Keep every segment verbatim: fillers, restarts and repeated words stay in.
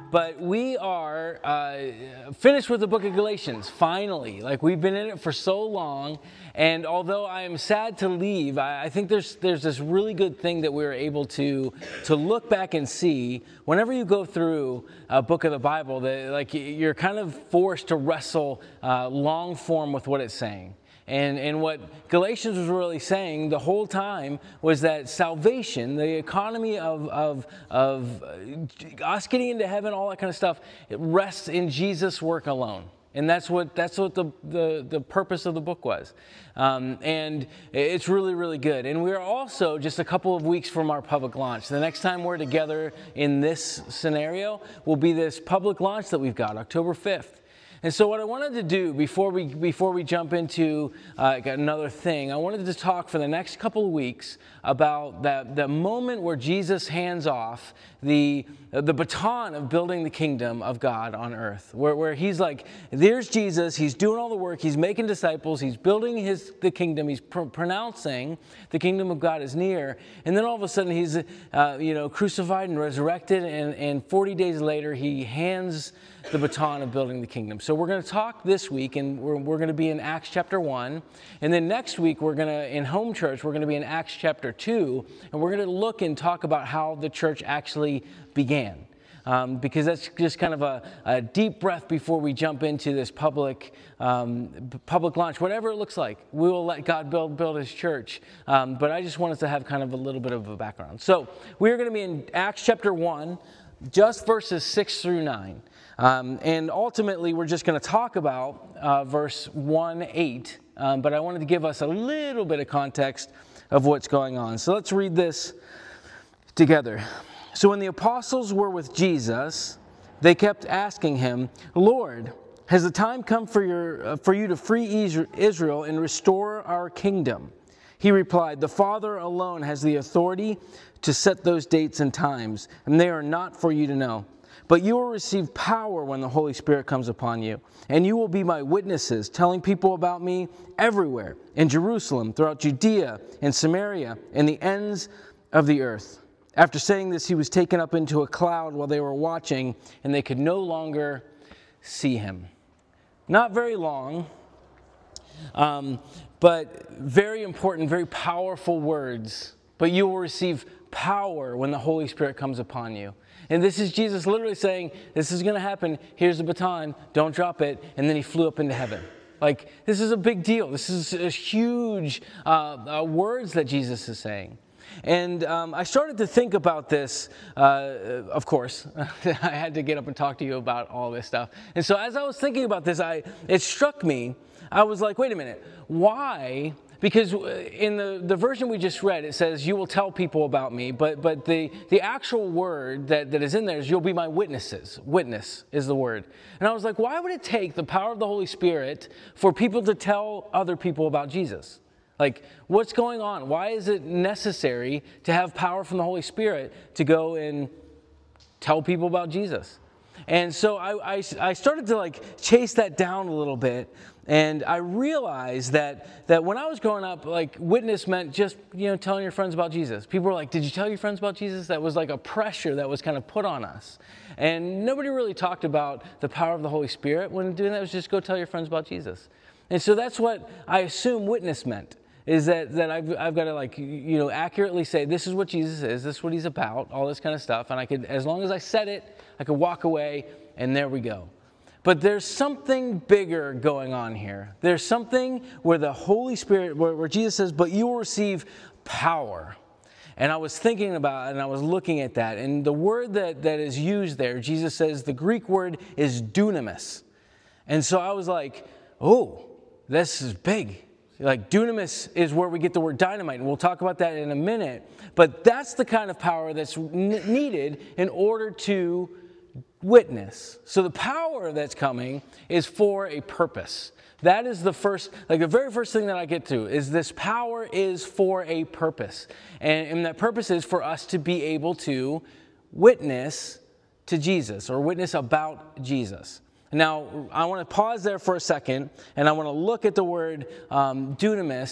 but we are uh, finished with the book of Galatians, finally. Like, we've been in it for so long, and although I am sad to leave, I, I think there's there's this really good thing that we were able to to look back and see. Whenever you go through a book of the Bible, that like you're kind of forced to wrestle uh, long form with what it's saying. And, and what Galatians was really saying the whole time was that salvation, the economy of, of, of us getting into heaven, all that kind of stuff, it rests in Jesus' work alone. And that's what that's what the, the, the purpose of the book was. Um, and it's really, really good. And we're also just a couple of weeks from our public launch. The next time we're together in this scenario will be this public launch that we've got, October fifth. And so what I wanted to do before we before we jump into uh, another thing, I wanted to talk for the next couple of weeks about that the moment where Jesus hands off the the baton of building the kingdom of God on earth, where where he's like, there's Jesus, he's doing all the work, he's making disciples, he's building his the kingdom, he's pr- pronouncing the kingdom of God is near, and then all of a sudden he's uh, you know crucified and resurrected, and and forty days later he hands the baton of building the kingdom. So we're going to talk this week, and we're, we're going to be in Acts chapter one. And then next week, we're going to, in home church, we're going to be in Acts chapter two. And we're going to look and talk about how the church actually began. Um, because that's just kind of a, a deep breath before we jump into this public um, public launch, whatever it looks like. We will let God build, build his church. Um, but I just wanted to have kind of a little bit of a background. So we're going to be in Acts chapter one, just verses six through nine. Um, and ultimately, we're just going to talk about uh, verse one eight, um, but I wanted to give us a little bit of context of what's going on. So let's read this together. So when the apostles were with Jesus, they kept asking him, "Lord, has the time come for your uh, for you to free Israel and restore our kingdom?" He replied, "The Father alone has the authority to set those dates and times, and they are not for you to know. But you will receive power when the Holy Spirit comes upon you, and you will be my witnesses, telling people about me everywhere, in Jerusalem, throughout Judea and Samaria, and the ends of the earth." After saying this, he was taken up into a cloud while they were watching, and they could no longer see him. Not very long, um, but very important, very powerful words. But you will receive power when the Holy Spirit comes upon you. And this is Jesus literally saying, this is going to happen. Here's the baton. Don't drop it. And then he flew up into heaven. Like, this is a big deal. This is a huge uh, uh, words that Jesus is saying. And um, I started to think about this, uh, of course. I had to get up and talk to you about all this stuff. And so as I was thinking about this, I it struck me. I was like, wait a minute. Why? Because in the, the version we just read, it says, you will tell people about me. But but the, the actual word that, that is in there is, you'll be my witnesses. Witness is the word. And I was like, why would it take the power of the Holy Spirit for people to tell other people about Jesus? Like, what's going on? Why is it necessary to have power from the Holy Spirit to go and tell people about Jesus? And so I, I, I started to like chase that down a little bit. And I realized that that when I was growing up, like, witness meant just, you know, telling your friends about Jesus. People were like, did you tell your friends about Jesus? That was like a pressure that was kind of put on us. And nobody really talked about the power of the Holy Spirit when doing that. It was just go tell your friends about Jesus. And so that's what I assume witness meant, is that, that I've, I've got to, like, you know, accurately say, this is what Jesus is, this is what he's about, all this kind of stuff. And I could, as long as I said it, I could walk away, and there we go. But there's something bigger going on here. There's something where the Holy Spirit, where, where Jesus says, but you will receive power. And I was thinking about it, and I was looking at that. And the word that, that is used there, Jesus says, the Greek word is dunamis. And so I was like, oh, this is big. Like, dunamis is where we get the word dynamite, and we'll talk about that in a minute. But that's the kind of power that's n- needed in order to witness. So the power that's coming is for a purpose. That is the first, like the very first thing that I get to is this power is for a purpose. And, and that purpose is for us to be able to witness to Jesus, or witness about Jesus. Now, I want to pause there for a second, and I want to look at the word um, dunamis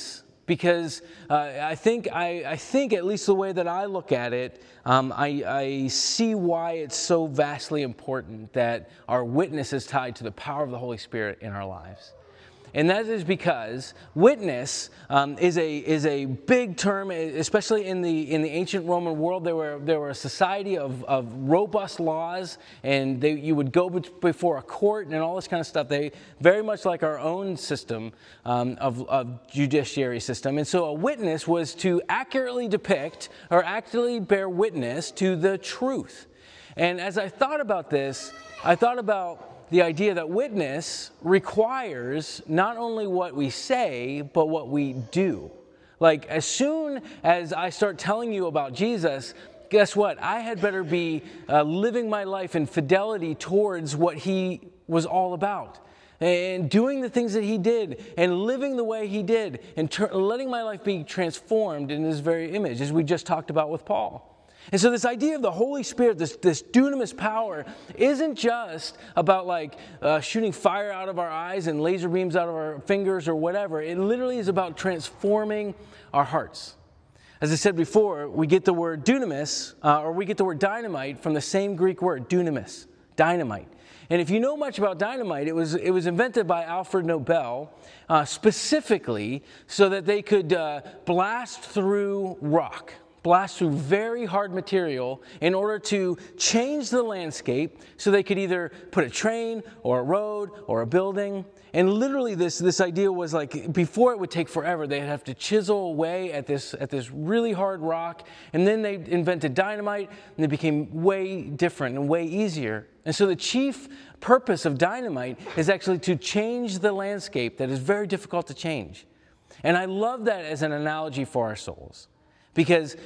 because uh, I think I, I think at least the way that I look at it, um, I, I see why it's so vastly important that our witness is tied to the power of the Holy Spirit in our lives. And that is because witness um, is a is a big term, especially in the in the ancient Roman world. There were there were a society of, of robust laws, and they, you would go before a court and all this kind of stuff. They very much like our own system um, of, of judiciary system. And so a witness was to accurately depict or accurately bear witness to the truth. And as I thought about this, I thought about the idea that witness requires not only what we say, but what we do. Like, as soon as I start telling you about Jesus, guess what? I had better be uh, living my life in fidelity towards what he was all about. And doing the things that he did, and living the way he did, and ter- letting my life be transformed in his very image, as we just talked about with Paul. And so this idea of the Holy Spirit, this, this dunamis power, isn't just about like uh, shooting fire out of our eyes and laser beams out of our fingers or whatever. It literally is about transforming our hearts. As I said before, we get the word dunamis, uh, or we get the word dynamite from the same Greek word, dunamis, dynamite. And if you know much about dynamite, it was it was invented by Alfred Nobel uh, specifically so that they could uh, blast through rock. blast through very hard material in order to change the landscape so they could either put a train or a road or a building. And literally this, this idea was like, before it would take forever, they'd have to chisel away at this, at this really hard rock. And then they invented dynamite, and it became way different and way easier. And so the chief purpose of dynamite is actually to change the landscape that is very difficult to change. And I love that as an analogy for our souls. Because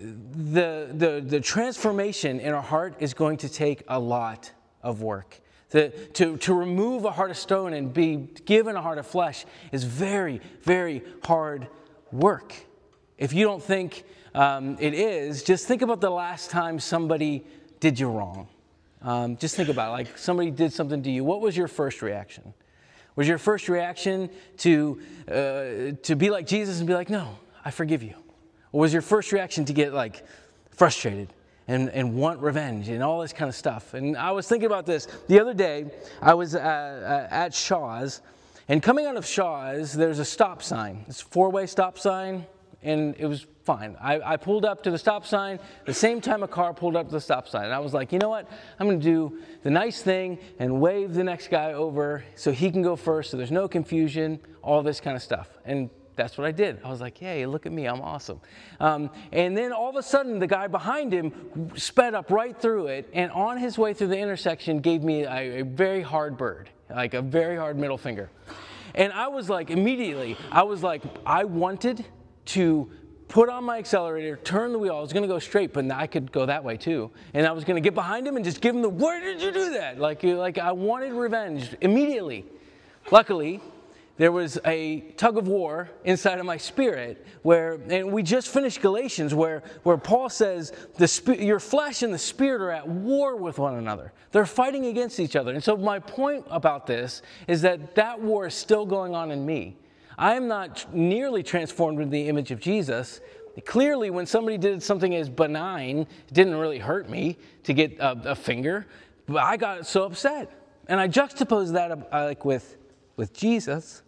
the, the, the transformation in our heart is going to take a lot of work. The, to, to remove a heart of stone and be given a heart of flesh is very, very hard work. If you don't think um, it is, just think about the last time somebody did you wrong. Um, just think about it, like somebody did something to you. What was your first reaction? Was your first reaction to uh, to be like Jesus and be like, no, I forgive you? Or was your first reaction to get like frustrated and, and want revenge and all this kind of stuff? And I was thinking about this. The other day, I was uh, uh, at Shaw's, and coming out of Shaw's, there's a stop sign. It's a four-way stop sign, and it was fine. I, I pulled up to the stop sign the same time a car pulled up to the stop sign. And I was like, you know what? I'm going to do the nice thing and wave the next guy over so he can go first so there's no confusion, all this kind of stuff. And that's what I did. I was like, hey, look at me, I'm awesome. Um, and then all of a sudden, the guy behind him sped up right through it, and on his way through the intersection gave me a, a very hard bird, like a very hard middle finger. And I was like, immediately, I was like, I wanted to put on my accelerator, turn the wheel. I was going to go straight, but I could go that way too. And I was going to get behind him and just give him the, where did you do that? Like, like I wanted revenge immediately. Luckily, there was a tug of war inside of my spirit where, and we just finished Galatians where, where Paul says, the your flesh and the spirit are at war with one another. They're fighting against each other. And so my point about this is that that war is still going on in me. I am not nearly transformed into the image of Jesus. Clearly, when somebody did something as benign, it didn't really hurt me to get a, a finger, but I got so upset. And I juxtapose that uh, like with, with Jesus,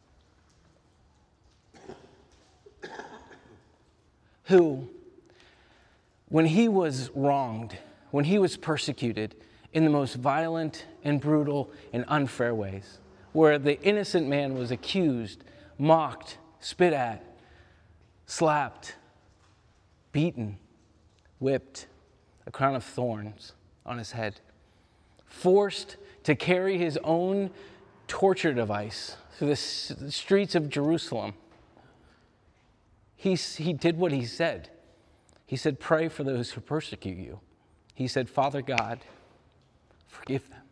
who, when he was wronged, when he was persecuted in the most violent and brutal and unfair ways, where the innocent man was accused, mocked, spit at, slapped, beaten, whipped, a crown of thorns on his head, forced to carry his own torture device through the s- streets of Jerusalem. He, he did what he said. He said, pray for those who persecute you. He said, Father God, forgive them.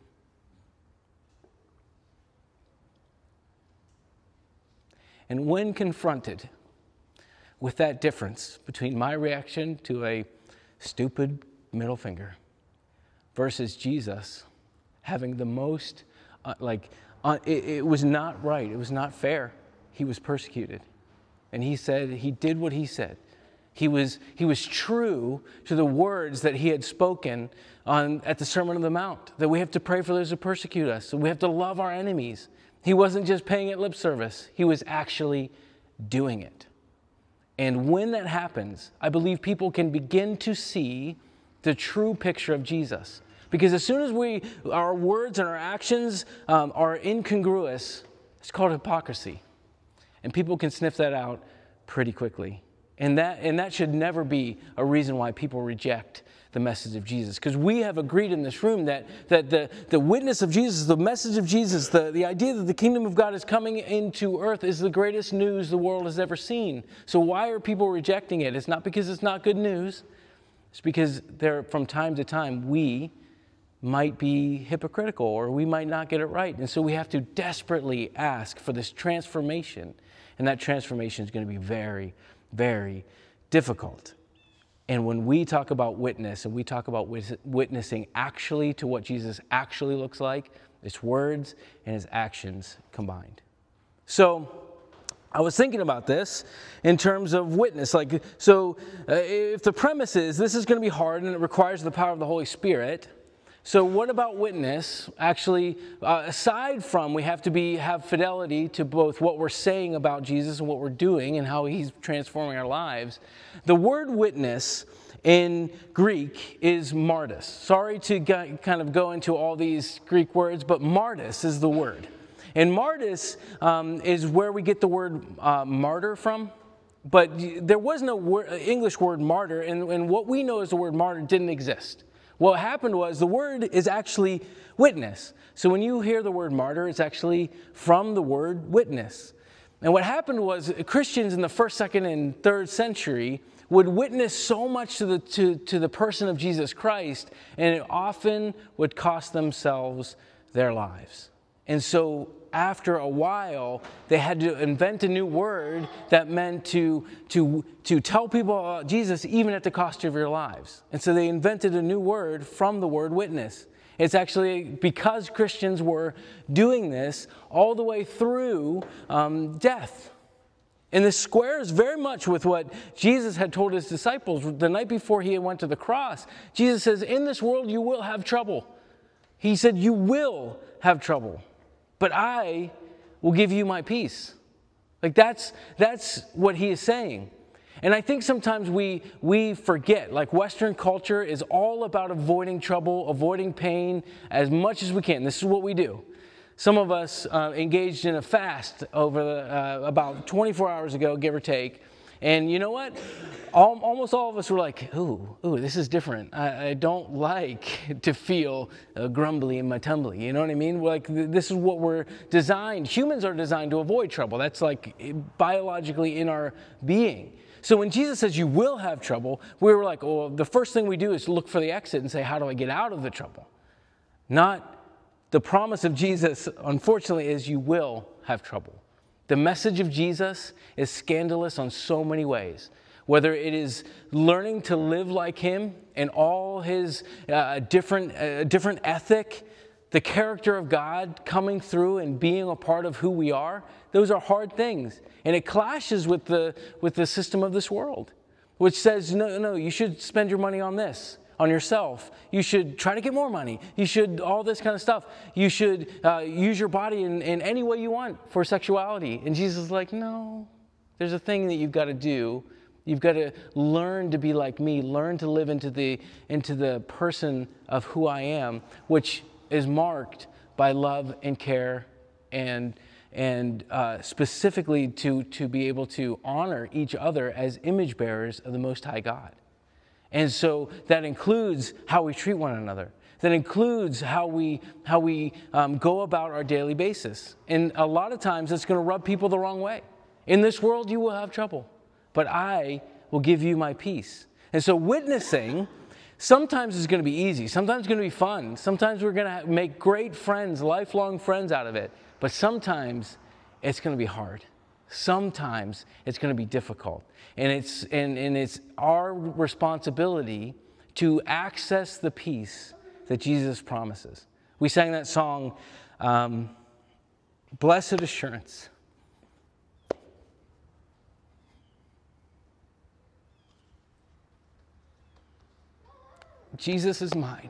And when confronted with that difference between my reaction to a stupid middle finger versus Jesus having the most, uh, like, uh, it, it was not right. It was not fair. He was persecuted. And he said, he did what he said. He was, he was true to the words that he had spoken on, at the Sermon on the Mount, that we have to pray for those who persecute us, and we have to love our enemies. He wasn't just paying it lip service. He was actually doing it. And when that happens, I believe people can begin to see the true picture of Jesus. Because as soon as we, our words and our actions um, are incongruous, it's called hypocrisy. And people can sniff that out pretty quickly. And that, and that should never be a reason why people reject the message of Jesus. Because we have agreed in this room that, that the, the witness of Jesus, the message of Jesus, the, the idea that the kingdom of God is coming into earth is the greatest news the world has ever seen. So why are people rejecting it? It's not because it's not good news. It's because there, from time to time, we might be hypocritical or we might not get it right. And so we have to desperately ask for this transformation. And that transformation is going to be very, very difficult. And when we talk about witness and we talk about witnessing actually to what Jesus actually looks like, it's words and his actions combined. So I was thinking about this in terms of witness. Like, so uh, if the premise is this is going to be hard and it requires the power of the Holy Spirit, so what about witness? Actually, uh, aside from we have to be have fidelity to both what we're saying about Jesus and what we're doing and how he's transforming our lives, the word witness in Greek is martys. Sorry to g- kind of go into all these Greek words, but martys is the word. And martys um, is where we get the word uh, martyr from. But there was no word, English word martyr, and, and what we know as the word martyr didn't exist. What happened was the word is actually witness. So when you hear the word martyr, it's actually from the word witness. And what happened was Christians in the first, second, and third century would witness so much to the, to, to the person of Jesus Christ, and it often would cost themselves their lives. And so after a while, they had to invent a new word that meant to, to, to tell people about Jesus even at the cost of your lives. And so they invented a new word from the word witness. It's actually because Christians were doing this all the way through um, death. And this squares very much with what Jesus had told his disciples the night before he went to the cross. Jesus says, in this world you will have trouble. He said, you will have trouble. But I will give you my peace. Like that's that's what he is saying. And I think sometimes we we forget, like Western culture is all about avoiding trouble, avoiding pain as much as we can. This is what we do. Some of us uh, engaged in a fast over the, uh, about twenty-four hours ago, give or take. And you know what? All, almost all of us were like, ooh, ooh, this is different. I, I don't like to feel uh, grumbly in my tumbly. You know what I mean? Like th- this is what we're designed. Humans are designed to avoid trouble. That's like biologically in our being. So when Jesus says you will have trouble, we were like, well, the first thing we do is look for the exit and say, how do I get out of the trouble? Not the promise of Jesus, unfortunately, is you will have trouble. The message of Jesus is scandalous on so many ways. Whether it is learning to live like him and all his uh, different, uh, different ethic, the character of God coming through and being a part of who we are, those are hard things. And it clashes with the, with the system of this world, which says, no, no, you should spend your money on this, on yourself. You should try to get more money. You should, all this kind of stuff. You should uh, use your body in, in any way you want for sexuality. And Jesus is like, no, there's a thing that you've got to do. You've got to learn to be like me, learn to live into the into the person of who I am, which is marked by love and care and and uh, specifically to, to be able to honor each other as image bearers of the Most High God. And so that includes how we treat one another. That includes how we how we um, go about our daily basis. And a lot of times it's going to rub people the wrong way. In this world you will have trouble, but I will give you my peace. And so witnessing sometimes is going to be easy. Sometimes it's going to be fun. Sometimes we're going to make great friends, lifelong friends out of it. But sometimes it's going to be hard. Sometimes it's going to be difficult. And it's and, and it's our responsibility to access the peace that Jesus promises. We sang that song, um, Blessed Assurance. Jesus is mine.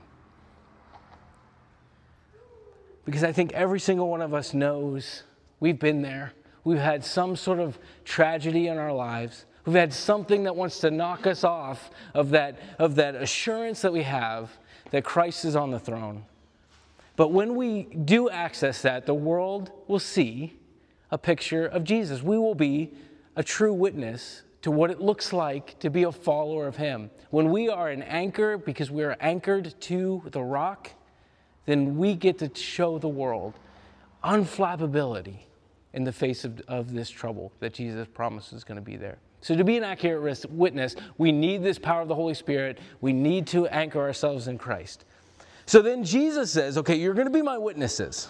Because I think every single one of us knows we've been there. We've had some sort of tragedy in our lives. We've had something that wants to knock us off of that, of that assurance that we have that Christ is on the throne. But when we do access that, the world will see a picture of Jesus. We will be a true witness to what it looks like to be a follower of him. When we are an anchor because we are anchored to the rock, then we get to show the world unflappability in the face of, of this trouble that Jesus promises is going to be there. So to be an accurate witness, we need this power of the Holy Spirit. We need to anchor ourselves in Christ. So then Jesus says, okay, you're going to be my witnesses.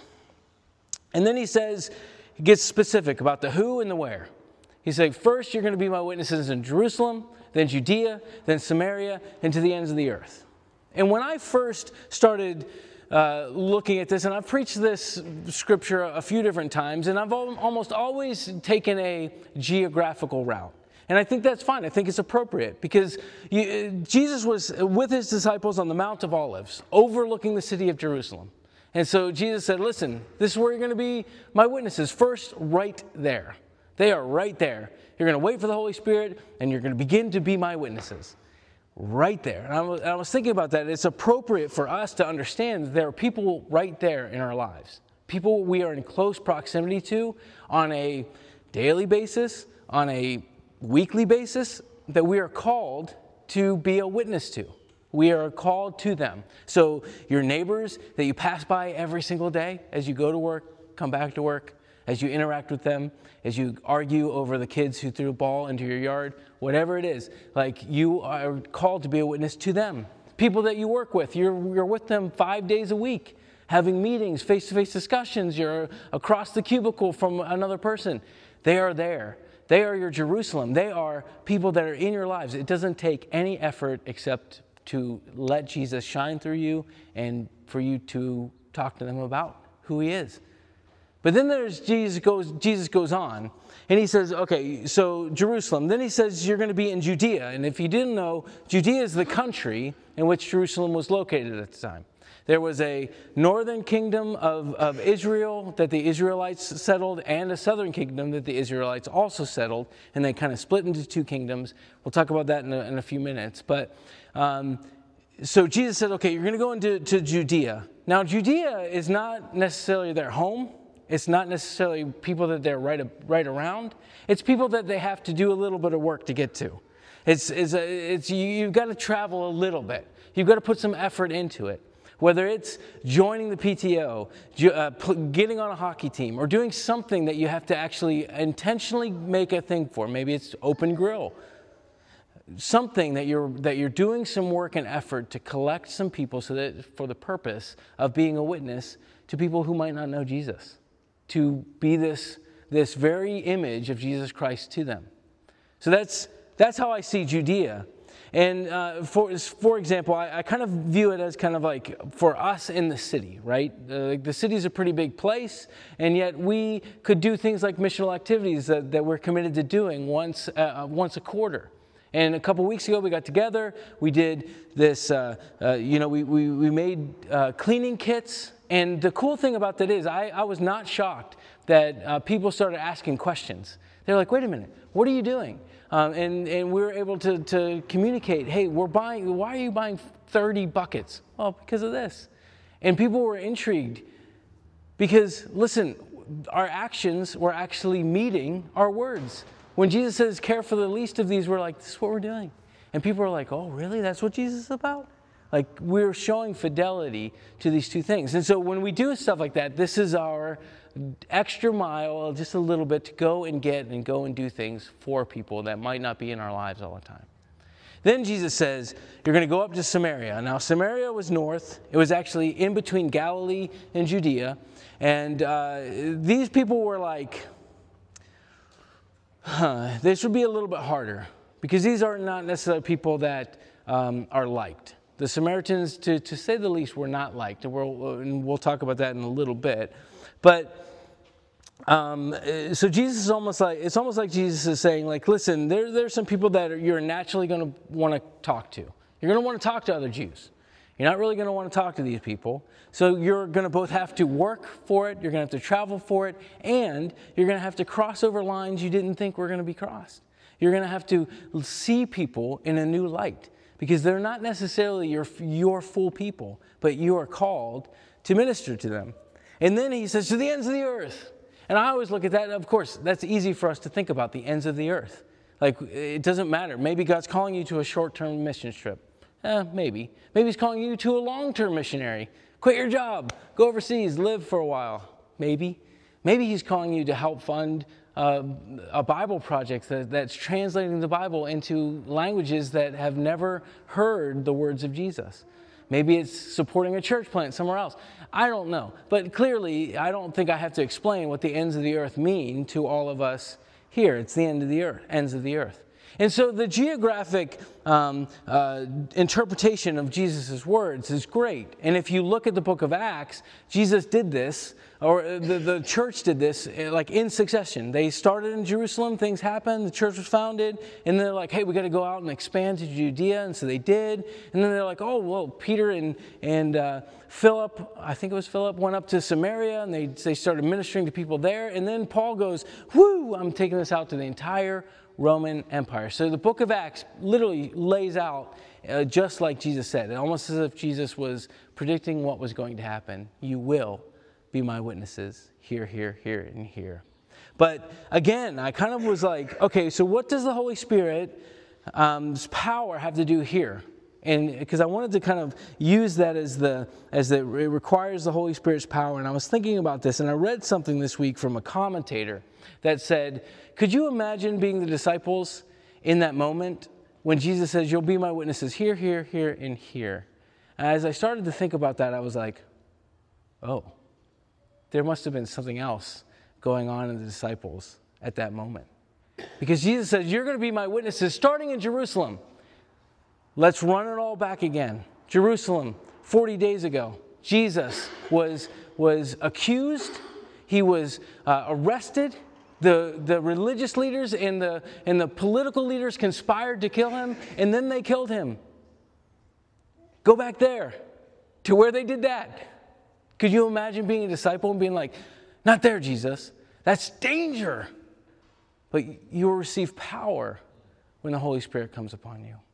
And then he says, he gets specific about the who and the where. He said, first you're going to be my witnesses in Jerusalem, then Judea, then Samaria, and to the ends of the earth. And when I first started uh, looking at this, and I've preached this scripture a few different times, and I've al- almost always taken a geographical route. And I think that's fine. I think it's appropriate because you, Jesus was with his disciples on the Mount of Olives, overlooking the city of Jerusalem. And so Jesus said, listen, this is where you're going to be my witnesses. First, right there. They are right there. You're going to wait for the Holy Spirit, and you're going to begin to be my witnesses. Right there. And I was, I was thinking about that. It's appropriate for us to understand that there are people right there in our lives. People we are in close proximity to on a daily basis, on a weekly basis, that we are called to be a witness to. We are called to them. So your neighbors that you pass by every single day as you go to work, come back to work, as you interact with them, as you argue over the kids who threw a ball into your yard, whatever it is, like you are called to be a witness to them. People that you work with, you're, you're with them five days a week, having meetings, face-to-face discussions, you're across the cubicle from another person. They are there. They are your Jerusalem. They are people that are in your lives. It doesn't take any effort except to let Jesus shine through you and for you to talk to them about who he is. But then there's Jesus goes, Jesus goes on, and he says, okay, so Jerusalem. Then he says you're going to be in Judea. And if you didn't know, Judea is the country in which Jerusalem was located at the time. There was a northern kingdom of, of Israel that the Israelites settled and a southern kingdom that the Israelites also settled, and they kind of split into two kingdoms. We'll talk about that in a, in a few minutes. But um, so Jesus said, okay, you're going to go into to Judea. Now, Judea is not necessarily their home. It's not necessarily people that they're right, right around. It's people that they have to do a little bit of work to get to. It's, it's, a, it's you've got to travel a little bit. You've got to put some effort into it. Whether it's joining the P T O, uh, getting on a hockey team, or doing something that you have to actually intentionally make a thing for. Maybe it's open grill. Something that you're that you're doing some work and effort to collect some people so that for the purpose of being a witness to people who might not know Jesus. To be this, this very image of Jesus Christ to them. So that's that's how I see Judea. And uh, for for example, I, I kind of view it as kind of like for us in the city, right? Uh, the city is a pretty big place, and yet we could do things like missional activities that, that we're committed to doing once uh, once a quarter. And a couple weeks ago, we got together. We did this, uh, uh, you know, we we, we made uh, cleaning kits. And the cool thing about that is I, I was not shocked that uh, people started asking questions. They're like, wait a minute, what are you doing? Um, and, and we were able to, to communicate, hey, we're buying, why are you buying thirty buckets? Well, because of this. And people were intrigued because, listen, our actions were actually meeting our words. When Jesus says, care for the least of these, we're like, this is what we're doing. And people are like, oh, really? That's what Jesus is about? Like, we're showing fidelity to these two things. And so when we do stuff like that, this is our extra mile, just a little bit, to go and get and go and do things for people that might not be in our lives all the time. Then Jesus says, you're going to go up to Samaria. Now, Samaria was north. It was actually in between Galilee and Judea. And uh, these people were like, huh, this would be a little bit harder. Because these are not necessarily people that um, are liked. The Samaritans, to, to say the least, were not liked. And we'll, and we'll talk about that in a little bit. But, um, so Jesus is almost like, it's almost like Jesus is saying, like, listen, there, there's some people that are, you're naturally going to want to talk to. You're going to want to talk to other Jews. You're not really going to want to talk to these people. So you're going to both have to work for it, you're going to have to travel for it, and you're going to have to cross over lines you didn't think were going to be crossed. You're going to have to see people in a new light because they're not necessarily your, your full people, but you are called to minister to them. And then he says, to the ends of the earth. And I always look at that, of course, that's easy for us to think about, the ends of the earth. Like, it doesn't matter. Maybe God's calling you to a short-term mission trip. Eh, maybe. Maybe he's calling you to a long-term missionary. Quit your job. Go overseas. Live for a while. Maybe. Maybe he's calling you to help fund uh, a Bible project that, that's translating the Bible into languages that have never heard the words of Jesus. Maybe it's supporting a church plant somewhere else. I don't know. But clearly, I don't think I have to explain what the ends of the earth mean to all of us here. It's the end of the earth, ends of the earth. And so the geographic um, uh, interpretation of Jesus' words is great. And if you look at the book of Acts, Jesus did this, or the, the church did this, like in succession. They started in Jerusalem, things happened, the church was founded, and they're like, hey, we got to go out and expand to Judea, and so they did. And then they're like, oh, well, Peter and, and uh, Philip, I think it was Philip, went up to Samaria, and they, they started ministering to people there. And then Paul goes, whoo, I'm taking this out to the entire Roman Empire. So the book of Acts literally lays out uh, just like Jesus said. It almost as if Jesus was predicting what was going to happen. You will be my witnesses here, here, here, and here. But again, I kind of was like, okay, so what does the Holy Spirit's um, power have to do here? And because I wanted to kind of use that as the as the it requires the Holy Spirit's power. And I was thinking about this, and I read something this week from a commentator that said, could you imagine being the disciples in that moment when Jesus says, you'll be my witnesses here, here, here, and here? And as I started to think about that, I was like, oh, there must have been something else going on in the disciples at that moment. Because Jesus says, you're going to be my witnesses starting in Jerusalem. Let's run it all back again. Jerusalem, forty days ago, Jesus was, was accused. He was uh, arrested. The, the religious leaders and the, and the political leaders conspired to kill him, and then they killed him. Go back there to where they did that. Could you imagine being a disciple and being like, not there, Jesus. That's danger. But you will receive power when the Holy Spirit comes upon you.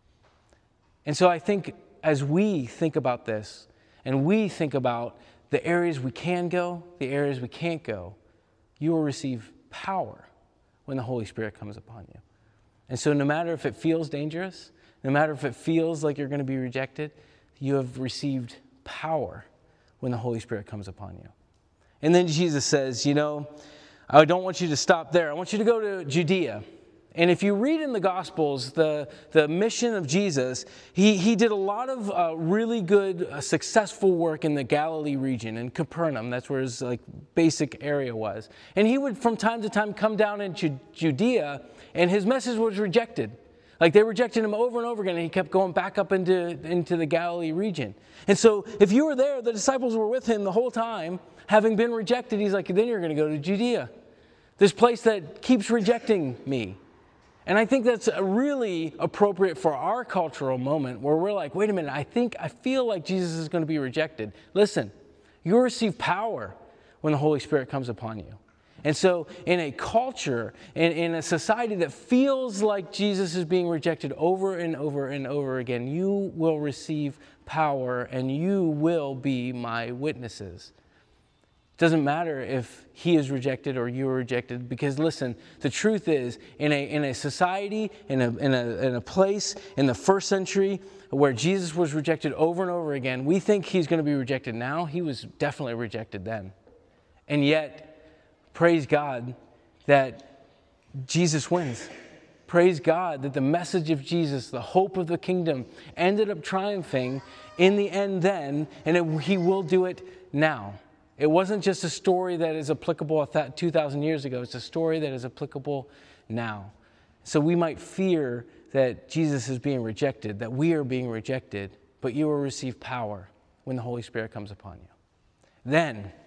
And so I think as we think about this, and we think about the areas we can go, the areas we can't go, you will receive power when the Holy Spirit comes upon you. And so no matter if it feels dangerous, no matter if it feels like you're going to be rejected, you have received power when the Holy Spirit comes upon you. And then Jesus says, you know, I don't want you to stop there. I want you to go to Judea. And if you read in the Gospels, the, the mission of Jesus, he, he did a lot of uh, really good, uh, successful work in the Galilee region, in Capernaum. That's where his like basic area was. And he would, from time to time, come down into Judea, and his message was rejected. Like they rejected him over and over again, and he kept going back up into, into the Galilee region. And so if you were there, the disciples were with him the whole time, having been rejected. He's like, then you're going to go to Judea, this place that keeps rejecting me. And I think that's really appropriate for our cultural moment where we're like, wait a minute, I think, I feel like Jesus is going to be rejected. Listen, you'll receive power when the Holy Spirit comes upon you. And so in a culture, in, in a society that feels like Jesus is being rejected over and over and over again, you will receive power and you will be my witnesses. Doesn't matter if he is rejected or you are rejected, because listen, the truth is, in a in a society, in a in a in a place in the first century where Jesus was rejected over and over again, we think he's going to be rejected now. He was definitely rejected then. And yet, praise God that Jesus wins. Praise God that the message of Jesus, the hope of the kingdom, ended up triumphing in the end then, and it, he will do it now. It wasn't just a story that is applicable two thousand years ago. It's a story that is applicable now. So we might fear that Jesus is being rejected, that we are being rejected, but you will receive power when the Holy Spirit comes upon you. Then,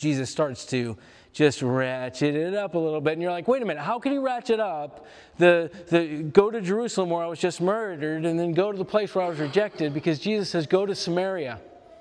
Jesus starts to just ratchet it up a little bit. And you're like, wait a minute, how can he ratchet up the, the go to Jerusalem where I was just murdered and then go to the place where I was rejected? Because Jesus says, go to Samaria.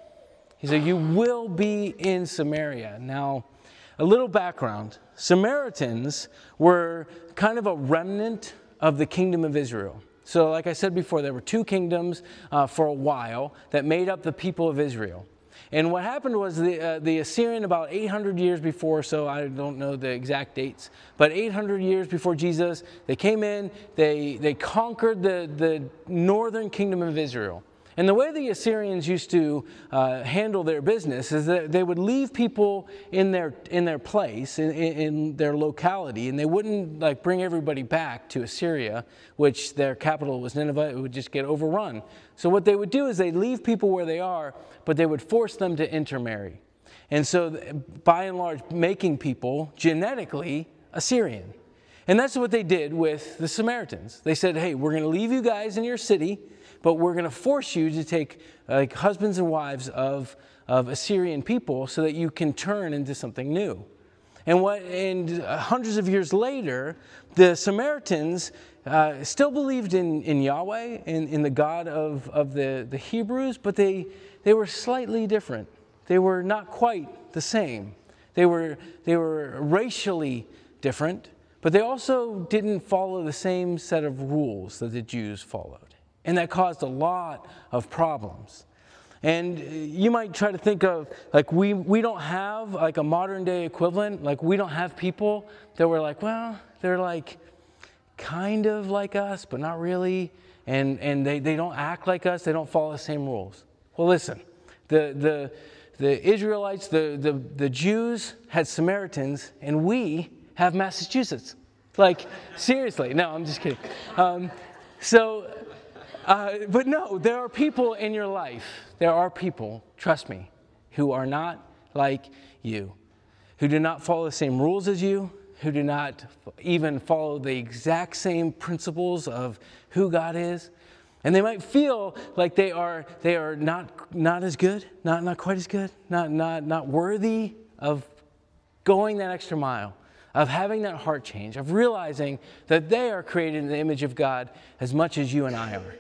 He said, you will be in Samaria. Now, a little background. Samaritans were kind of a remnant of the kingdom of Israel. So like I said before, there were two kingdoms uh, for a while that made up the people of Israel. And what happened was the uh, the Assyrian, about eight hundred years before, so I don't know the exact dates, but eight hundred years before Jesus, they came in, they they conquered the, the northern kingdom of Israel. And the way the Assyrians used to uh, handle their business is that they would leave people in their in their place, in, in their locality, and they wouldn't like bring everybody back to Assyria, which their capital was Nineveh. It would just get overrun. So what they would do is they'd leave people where they are, but they would force them to intermarry. And so by and large, making people genetically Assyrian. And that's what they did with the Samaritans. They said, hey, we're going to leave you guys in your city, but we're going to force you to take like husbands and wives of, of Assyrian people so that you can turn into something new. And what? And hundreds of years later, the Samaritans uh, still believed in, in Yahweh, in, in the God of, of the, the Hebrews, but they, they were slightly different. They were not quite the same. They were, they were racially different, but they also didn't follow the same set of rules that the Jews followed. And that caused a lot of problems. And you might try to think of, like, we, we don't have, like, a modern day equivalent. Like, we don't have people that were like, well, they're, like, kind of like us, but not really. And and they, they don't act like us. They don't follow the same rules. Well, listen, the the the Israelites, the, the, the Jews had Samaritans, and we have Massachusetts. Like, seriously. No, I'm just kidding. Um, so... Uh, but no, there are people in your life, there are people, trust me, who are not like you, who do not follow the same rules as you, who do not even follow the exact same principles of who God is. And they might feel like they are they are not not as good, not not quite as good, not not not worthy of going that extra mile, of having that heart change, of realizing that they are created in the image of God as much as you and I are.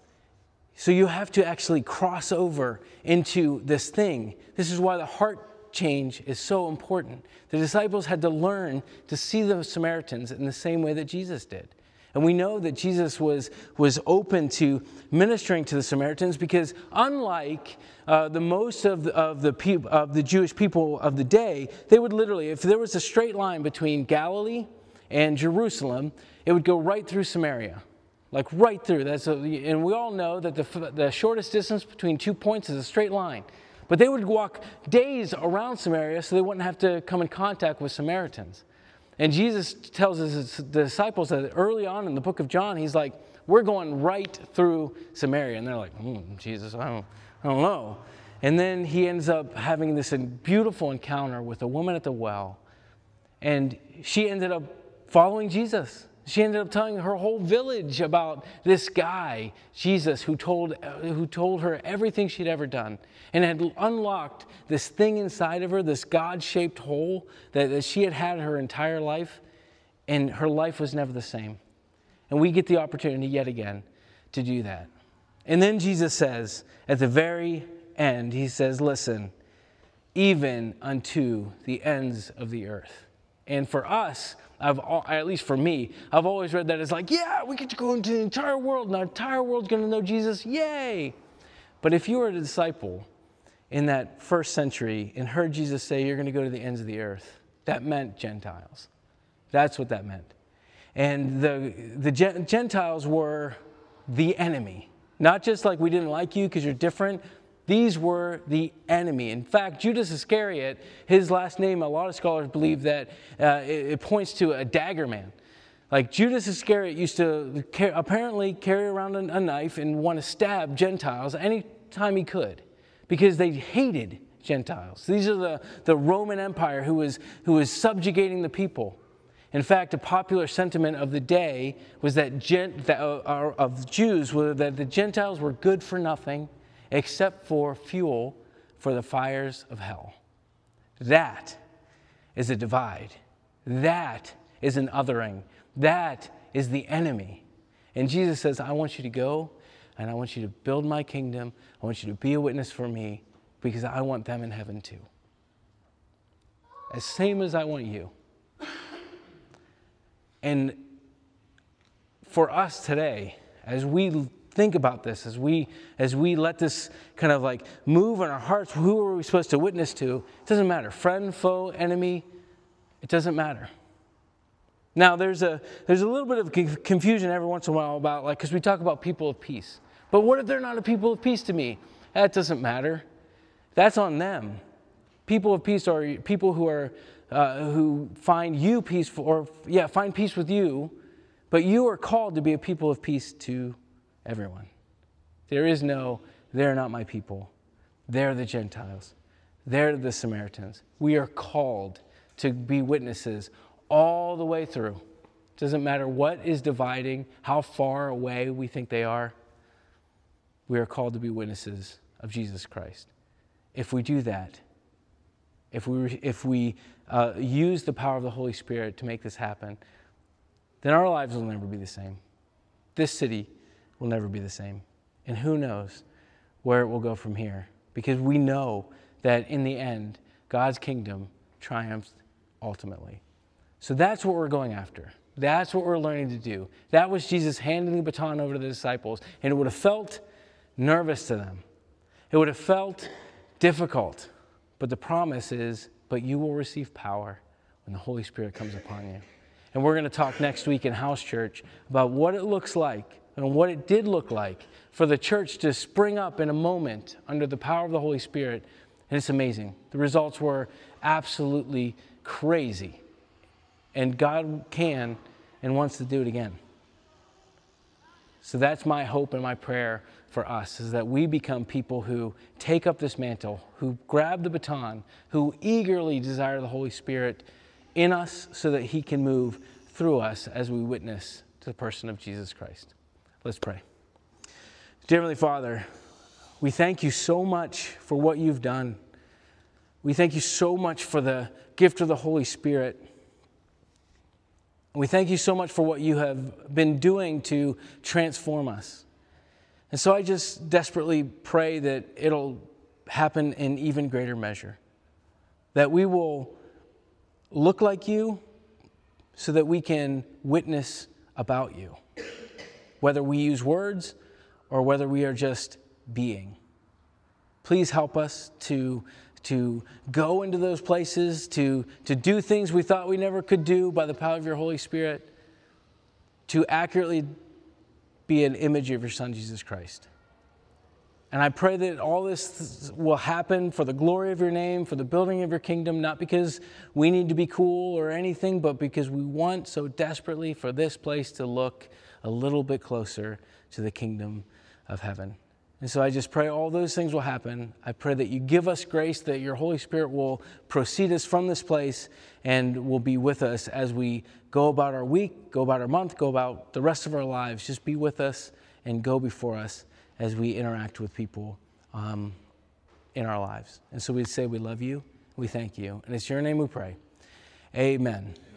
So you have to actually cross over into this thing. This is why the heart change is so important. The disciples had to learn to see the Samaritans in the same way that Jesus did. And we know that Jesus was, was open to ministering to the Samaritans because unlike uh, the most of the, of, the peop- of the Jewish people of the day, they would literally, if there was a straight line between Galilee and Jerusalem, it would go right through Samaria. Like right through. That's a, and we all know that the, the shortest distance between two points is a straight line. But they would walk days around Samaria so they wouldn't have to come in contact with Samaritans. And Jesus tells his disciples that early on in the book of John, he's like, we're going right through Samaria. And they're like, hmm, Jesus, I don't, I don't know. And then he ends up having this beautiful encounter with a woman at the well. And she ended up following Jesus. She ended up telling her whole village about this guy, Jesus, who told who told her everything she'd ever done and had unlocked this thing inside of her, this God-shaped hole that, that she had had her entire life, and her life was never the same. And we get the opportunity yet again to do that. And then Jesus says, at the very end, he says, listen, even unto the ends of the earth. And for us, I've, at least for me, I've always read that as like, yeah, we get to go into the entire world, and the entire world's going to know Jesus, yay! But if you were a disciple in that first century and heard Jesus say, you're going to go to the ends of the earth, that meant Gentiles. That's what that meant. And the, the Gentiles were the enemy. Not just like we didn't like you because you're different. These were the enemy. In fact, Judas Iscariot, his last name, a lot of scholars believe that uh, it, it points to a dagger man. Like Judas Iscariot used to car- apparently carry around a, a knife and want to stab Gentiles anytime he could because they hated Gentiles. These are the, the Roman Empire who was, who was subjugating the people. In fact, a popular sentiment of the day was that, gent, that uh, of Jews was that the Gentiles were good for nothing except for fuel for the fires of hell. That is a divide. That is an othering. That is the enemy. And Jesus says, I want you to go and I want you to build my kingdom. I want you to be a witness for me because I want them in heaven too. As same as I want you. And for us today, as we think about this, as we as we let this kind of like move in our hearts, who are we supposed to witness to? It doesn't matter. Friend, foe, enemy, it doesn't matter. Now, there's a there's a little bit of confusion every once in a while about, like, because we talk about people of peace. But what if they're not a people of peace to me? That doesn't matter. That's on them. People of peace are people who are uh, who find you peaceful, or yeah, find peace with you. But you are called to be a people of peace to everyone. There is no, they're not my people. They're the Gentiles. They're the Samaritans. We are called to be witnesses all the way through. Doesn't matter what is dividing, how far away we think they are. We are called to be witnesses of Jesus Christ. If we do that, if we if we uh, use the power of the Holy Spirit to make this happen, then our lives will never be the same. This city will never be the same. And who knows where it will go from here. Because we know that in the end, God's kingdom triumphs ultimately. So that's what we're going after. That's what we're learning to do. That was Jesus handing the baton over to the disciples. And it would have felt nervous to them. It would have felt difficult. But the promise is, but you will receive power when the Holy Spirit comes upon you. And we're going to talk next week in House Church about what it looks like and what it did look like for the church to spring up in a moment under the power of the Holy Spirit. And it's amazing. The results were absolutely crazy. And God can and wants to do it again. So that's my hope and my prayer for us, is that we become people who take up this mantle, who grab the baton, who eagerly desire the Holy Spirit in us so that he can move through us as we witness to the person of Jesus Christ. Let's pray. Dear Heavenly Father, we thank you so much for what you've done. We thank you so much for the gift of the Holy Spirit. We thank you so much for what you have been doing to transform us. And so I just desperately pray that it'll happen in even greater measure. That we will look like you so that we can witness about you. Whether we use words or whether we are just being. Please help us to, to go into those places, to, to do things we thought we never could do by the power of your Holy Spirit, to accurately be an image of your Son, Jesus Christ. And I pray that all this will happen for the glory of your name, for the building of your kingdom, not because we need to be cool or anything, but because we want so desperately for this place to look a little bit closer to the kingdom of heaven. And so I just pray all those things will happen. I pray that you give us grace, that your Holy Spirit will proceed us from this place and will be with us as we go about our week, go about our month, go about the rest of our lives. Just be with us and go before us as we interact with people um, in our lives. And so we say we love you, we thank you. And it's your name we pray. Amen.